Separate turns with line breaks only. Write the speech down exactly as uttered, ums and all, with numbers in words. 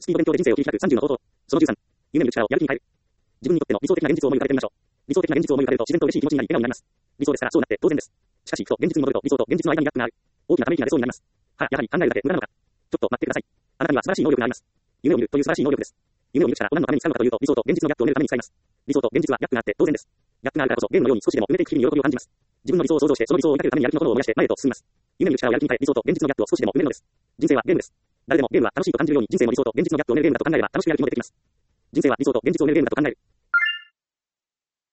スピード勉強で人生を切り開くさんじゅうの方法。そのじゅうさん。夢見る力をやる気に変える。自分にとっての理想的な現実を思い浮かべてみましょう。理想的な現実を思い浮かべると自然と嬉しい気持ちになり笑顔になります。理想ですからそうなって当然です。しかし、ふと現実に戻ると理想と現実の間にギャップがある。大きなため息が出そうになります。はあ、やはり考えるだけ無駄なのか。ちょっと待ってください。あなたには素晴らしい能力があります。夢を見るという素晴らしい能力です。夢を見る力を何のために使うのかというと、理想と現実のギャップを埋めるために使います。理想と現実はギャップがあって当然です。ギャップがあるからこそゲームのように少しでも埋めていく日々に喜びを感じます。自分の理想を想像してその理想を追いかけるためにやる気の炎を燃やして前へと進みます。夢見る力をやる気に変え理想と現実のギャップを少しでも埋めるのです。人生はゲームです。誰でもゲームは楽しいと感じるように人生も理想と現実のギャップを埋めるゲームだと考えれば楽しくやる気も出てきます。人生は理想と現実を埋めるゲームだと考える。